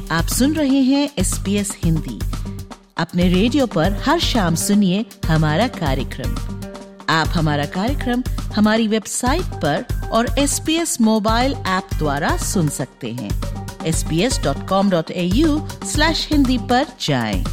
आप सुन रहे हैं SBS हिंदी। अपने रेडियो पर हर शाम सुनिए हमारा कार्यक्रम। आप हमारा कार्यक्रम हमारी वेबसाइट पर और SBS मोबाइल ऐप द्वारा सुन सकते हैं। sbs.com.au/hindi पर जाएं।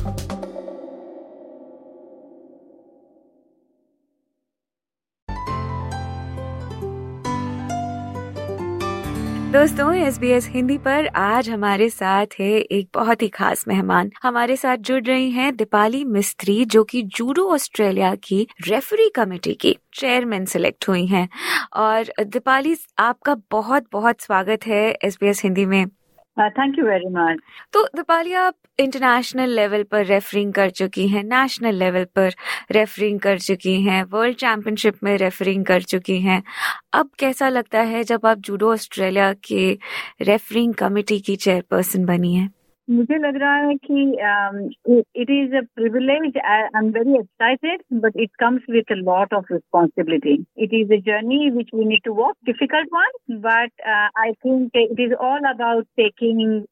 दोस्तों, SBS हिंदी पर आज हमारे साथ है एक बहुत ही खास मेहमान। हमारे साथ जुड़ रही हैं दीपाली मिस्त्री, जो कि जूडो ऑस्ट्रेलिया की रेफरी कमेटी की चेयरमैन सिलेक्ट हुई हैं। और दीपाली, आपका बहुत बहुत स्वागत है SBS हिंदी में। Thank you very much. तो दीपाली, आप इंटरनेशनल लेवल पर रेफरिंग कर चुकी हैं, नेशनल लेवल पर रेफरिंग कर चुकी हैं, वर्ल्ड चैंपियनशिप में रेफरिंग कर चुकी हैं। अब कैसा लगता है जब आप जूडो ऑस्ट्रेलिया के रेफरिंग कमेटी की चेयरपर्सन बनी हैं? मुझे लग रहा है कि it is a privilege. I am very excited, but it comes with a lot of responsibility. It is a journey which we need to walk, difficult one, but I think it is all about taking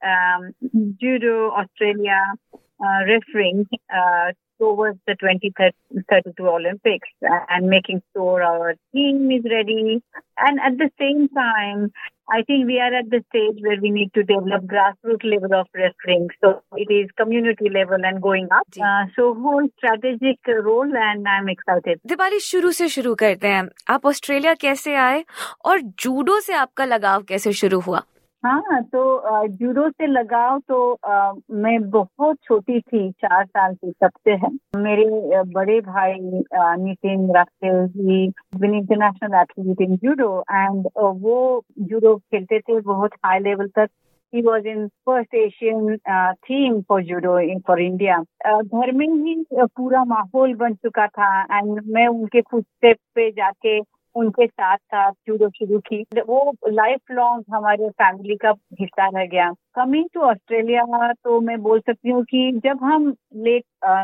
judo Australia refereeing towards the 2032 Olympics and making sure our team is ready. And at the same time, I think we are at the stage where we need to develop grassroots level of refereeing. So it is community level and going up. So whole strategic role, and I'm excited. Deepali, शुरू से शुरू करते हैं। आप Australia कैसे आए और judo से आपका लगाव कैसे शुरू हुआ? हाँ, तो जूडो से लगाव तो मैं बहुत छोटी थी, 4 साल की, तब से है। मेरे बड़े भाई Nitin Rakesh ji been international athlete in judo, and वो जूडो खेलते थे बहुत हाई लेवल तक। He was in first Asian team for judo for India. घर में ही पूरा माहौल बन चुका था, एंड मैं उनके फुटस्टेप पे जाके उनके साथ साथ जूडो शुरू की। वो लाइफ लॉन्ग हमारे फैमिली का हिस्सा रह गया। कमिंग टू ऑस्ट्रेलिया, तो मैं बोल सकती हूँ कि जब हम लेट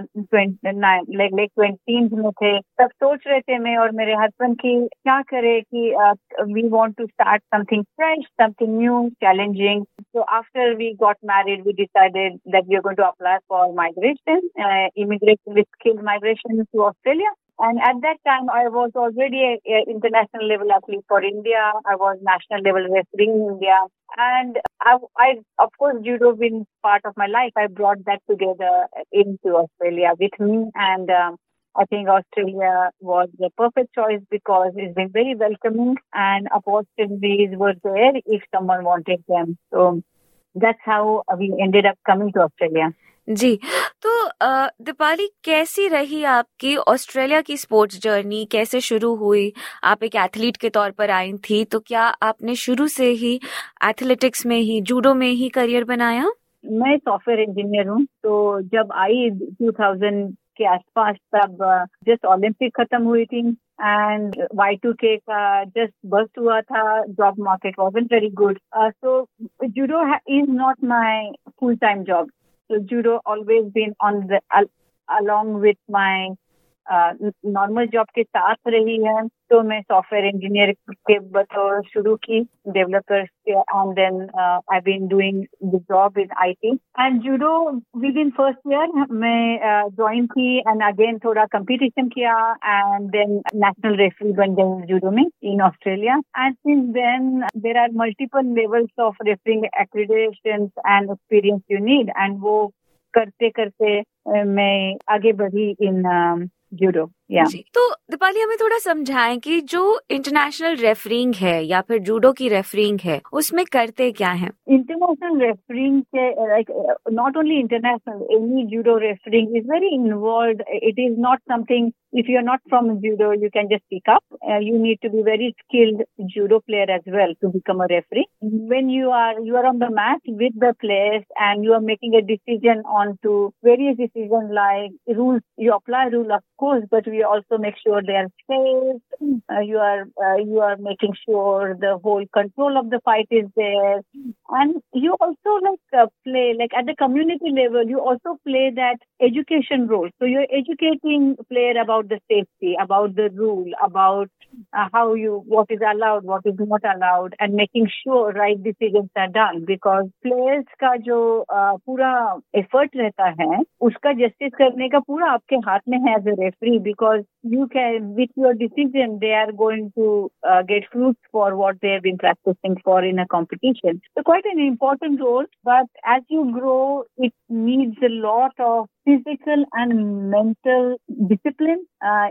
20s में थे, तब सोच रहे थे मैं और मेरे हस्बैंड की क्या करे कि we want to start something fresh, something new, challenging. So after we got married, we decided that we are going to apply for migration, immigration with skilled migration to Australia. And at that time, I was already a international level athlete for India. I was national level referee in India. And I of course, judo been part of my life. I brought that together into Australia with me. And I think Australia was the perfect choice because it's been very welcoming and opportunities were there if someone wanted them. So that's how we ended up coming to Australia. जी, तो दीपाली, कैसी रही आपकी Australia की sports journey? कैसे शुरू हुई? आप एक एथलीट के तौर पर आई थी, तो क्या आपने शुरू से ही एथलेटिक्स में ही, जूडो में ही करियर बनाया? मैं सॉफ्टवेयर इंजीनियर हूँ, तो जब आई 2000 के आसपास, तब जस्ट ओलंपिक खत्म हुई थी एंड Y2K का जस्ट बस्ट हुआ था. Job market wasn't very good, so judo is not my full time job. So judo always been on the along with my normal job के साथ रही है. तो मैं सॉफ्टवेयर इंजीनियर के बतौर शुरू की, developer, and then I been doing the job in IT and judo. Within first year मैं ज्वाइन की एंड अगेन थोड़ा कंपटीशन किया एंड देन नेशनल रेफरी बन गई जूडो में in Australia. And since then there are multiple levels of refereeing accreditations and experience you need, and वो करते करते मैं आगे बढ़ी इन जूडो. तो दीपाली, हमें थोड़ा समझाएं कि जो इंटरनेशनल रेफरिंग है या फिर जूडो की रेफरिंग है, उसमें करते क्या है? इंटरनेशनल रेफरिंग के like not only international, any judo refereeing is very involved. It is not something, if you are not from judo, you can just pick up. You need to be very skilled judo player as well to become a referee. When you are on the mat with the players and you are making a decision on to various decisions like rules, you apply rule of course, but You also make sure they are safe. You are making sure the whole control of the fight is there, and you also play at the community level. You also play that education role. So you're educating player about the safety, about the rule, about what is allowed, what is not allowed, and making sure right decisions are done. Because players का जो पूरा effort रहता है, उसका justice करने का पूरा आपके हाथ में है as a referee. Because you can, with your decision, they are going to get fruits for what they have been practicing for in a competition. So quite an important role. But as you grow, it needs a lot of physical and mental discipline.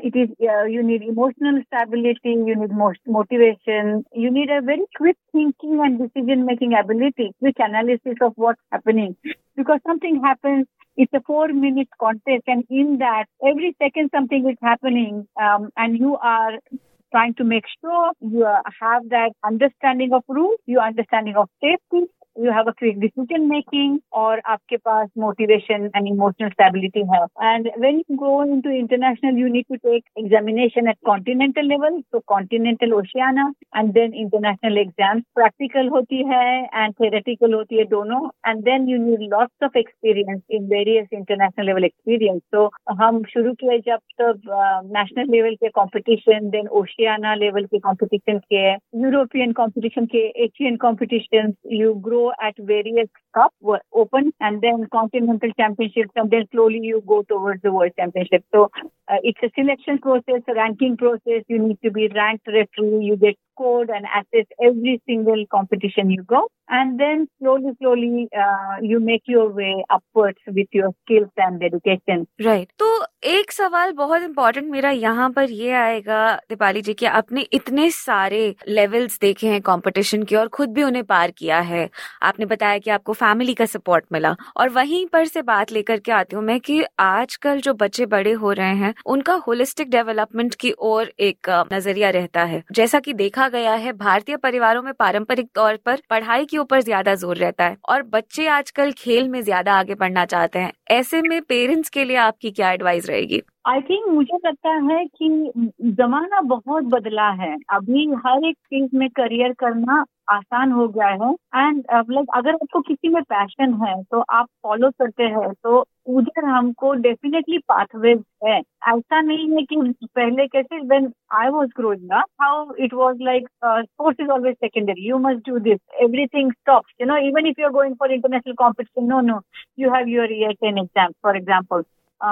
You need emotional stability, you need motivation, you need a very quick thinking and decision-making ability, quick analysis of what's happening. Because something happens, it's a 4-minute contest, and in that, every second something is happening, and you are trying to make sure you have that understanding of rules, your understanding of safety, you have a quick decision making, और आपके पास motivation and emotional stability है. And when you go into international, you need to take examination at continental level, so continental Oceania, and then international exams. Practical होती है and theoretical होती है दोनों, and then you need lots of experience in various international level experience. So हम शुरू किए जब तब national level के competition, then Oceania level के competition के, European competition के, Asian competitions, you grow at various cups were open, and then continental championships, and then slowly you go towards the world championship. So it's a selection process, a ranking process. You need to be ranked referee. You get scored and assessed every single competition you go, and then slowly you make your way upwards with your skills and dedication. Right. तो एक सवाल बहुत important मेरा यहाँ पर ये आएगा दीपाली जी कि आपने इतने सारे लेवल्स देखे हैं कंपटीशन के और खुद भी उन्हें पार किया है. आपने बताया कि आपको फैमिली का सपोर्ट मिला, और वहीं पर से बात लेकर के आती हूँ मैं कि आजकल जो बच्चे बड़े हो रहे हैं उनका होलिस्टिक डेवलपमेंट की ओर एक नजरिया रहता है. जैसा कि देखा गया है, भारतीय परिवारों में पारंपरिक तौर पर पढ़ाई के ऊपर ज्यादा जोर रहता है और बच्चे आजकल खेल में ज्यादा आगे बढ़ना चाहते हैं. ऐसे में पेरेंट्स के लिए आपकी क्या एडवाइस रहेगी? आई थिंक मुझे लगता है कि जमाना बहुत बदला है. अभी हर एक चीज में करियर करना आसान हो गया है, एंड अगर आपको किसी में पैशन है तो आप फॉलो करते हैं तो उधर हमको डेफिनेटली पाथवेज है. ऐसा नहीं है कि पहले कैसे when I was growing up how it was like sports is always secondary, you must do this, everything stops, even if you are going for international competition, no you have your year 10 exam for example.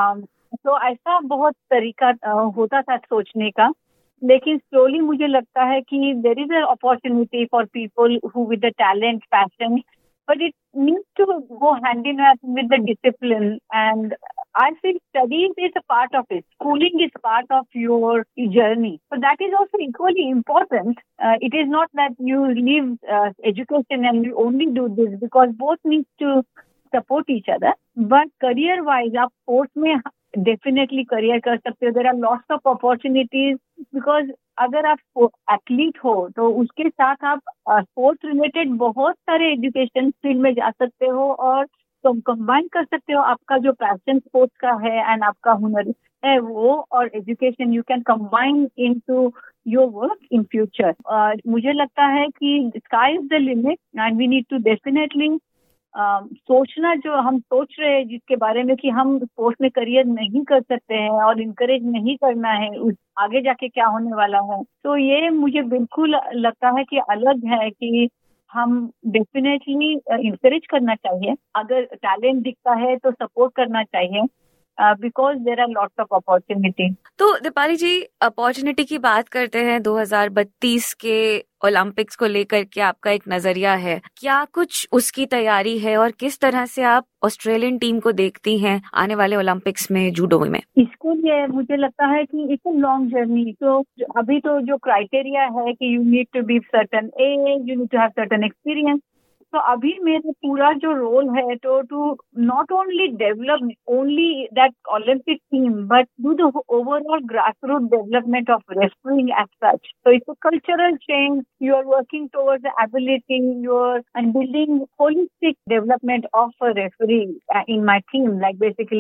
तो ऐसा बहुत तरीका होता था सोचने का. लेकिन slowly मुझे लगता है कि there is a opportunity for people who with the talent, passion, but it needs to go hand in hand with the discipline. And I feel studies is a part of it, schooling is part of your journey, so that is also equally important. It is not that you leave education and you only do this, because both need to support each other. But career wise आप sports में definitely career कर सकते हो. There are lots of opportunities, because अगर आप athlete हो तो उसके साथ आप स्पोर्ट्स रिलेटेड बहुत सारे एजुकेशन फील्ड में जा सकते हो और तुम कंबाइन कर सकते हो. आपका जो पैशन स्पोर्ट्स का है एंड आपका हुनर है वो और education, you can combine into your work in future. मुझे लगता है कि sky is the limit and we need to definitely सोचना जो हम सोच रहे हैं जिसके बारे में कि हम स्पोर्ट्स में करियर नहीं कर सकते हैं और इनकरेज नहीं करना है आगे जाके क्या होने वाला है. तो ये मुझे बिल्कुल लगता है कि अलग है कि हम डेफिनेटली इनकरेज करना चाहिए. अगर टैलेंट दिखता है तो सपोर्ट करना चाहिए, because there are lots of opportunity. तो दीपाली जी, अपॉर्चुनिटी की बात करते हैं. 2032 के ओलंपिक्स को लेकर के आपका एक नजरिया है, क्या कुछ उसकी तैयारी है और किस तरह से आप ऑस्ट्रेलियन टीम को देखती हैं आने वाले ओलंपिक्स में जूडो में? इसको लिए मुझे लगता है कि इट्स अ लॉन्ग जर्नी. तो अभी तो जो क्राइटेरिया है कि you need to be certain age, you need to have certain experience. तो अभी मेरा पूरा जो रोल है तो to not only develop only that Olympic team but do the overall grassroot development of refereeing as such. So it's a cultural change. You are working towards the ability, and building holistic development of a referee in my team. Like basically,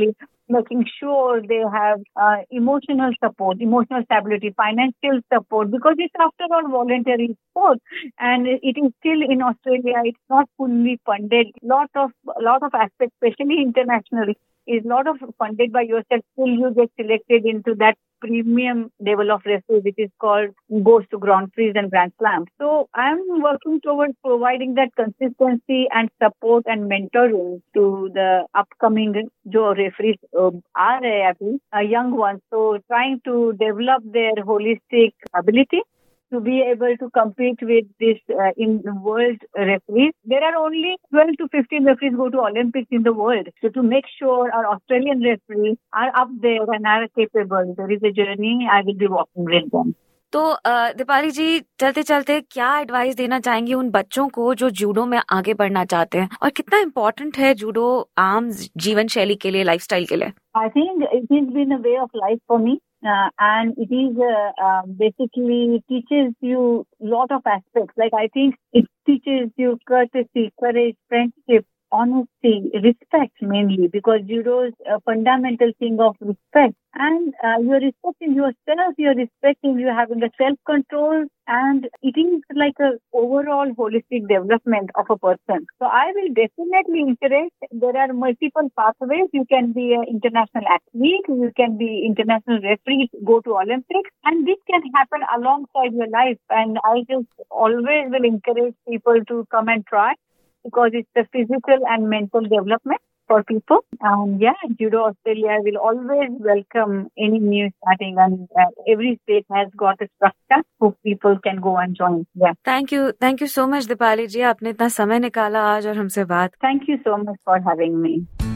making sure they have emotional support, emotional stability, financial support, because it's after all voluntary sport, and it is still in Australia. It's not fully funded. Lot of aspects, especially internationally, is lot of funded by yourself till you get selected into that premium level of referee, which is called goes to Grand Prix and Grand Slam. So I'm working towards providing that consistency and support and mentoring to the upcoming referees are young ones. So trying to develop their holistic ability to be able to compete with this in world referees. There are only 12 to 15 referees go to Olympics in the world. So to make sure our Australian referees are up there and are capable, there is a journey I will be walking with them. तो दीपाली जी, चलते चलते क्या advice देना चाहेंगी उन बच्चों को जो जूडो में आगे बढ़ना चाहते हैं, और कितना इम्पोर्टेंट है जूडो आम जीवन शैली के लिए, लाइफस्टाइल के लिए? I think it has been a way of life for me. And it is basically teaches you lot of aspects. Like I think it teaches you courtesy, courage, friendship, honesty, respect mainly, because judo is a fundamental thing of respect. And you're respecting yourself, you're respecting, you're having a self-control, and it is like a overall holistic development of a person. So I will definitely encourage, there are multiple pathways. You can be an international athlete, you can be international referee, go to Olympics, and this can happen alongside your life. And I just always will encourage people to come and try, because it's the physical and mental development for people. Judo Australia will always welcome any new starting, and every state has got a structure so people can go and join. Yeah. Thank you so much Deepali जी, आपने इतना समय निकाला आज और हमसे बात. Thank you so much for having me.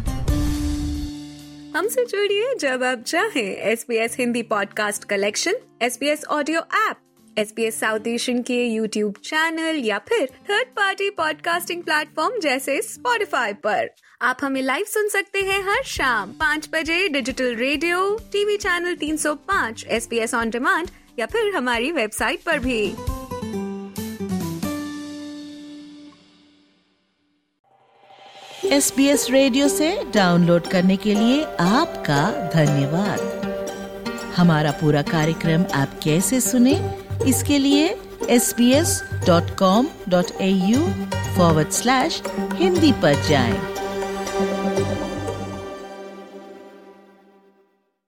हमसे जुड़िए जब आप चाहें. SBS Hindi podcast collection, SBS audio app, SBS South Asian के YouTube चैनल या फिर थर्ड पार्टी पॉडकास्टिंग प्लेटफॉर्म जैसे Spotify पर. आप हमें लाइव सुन सकते हैं हर शाम 5 बजे digital radio, TV channel 305, SBS on demand या फिर हमारी वेबसाइट पर भी. SBS रेडियो से डाउनलोड करने के लिए आपका धन्यवाद. हमारा पूरा कार्यक्रम आप कैसे सुने, इसके लिए sbs.com.au/hindi पर जाएं.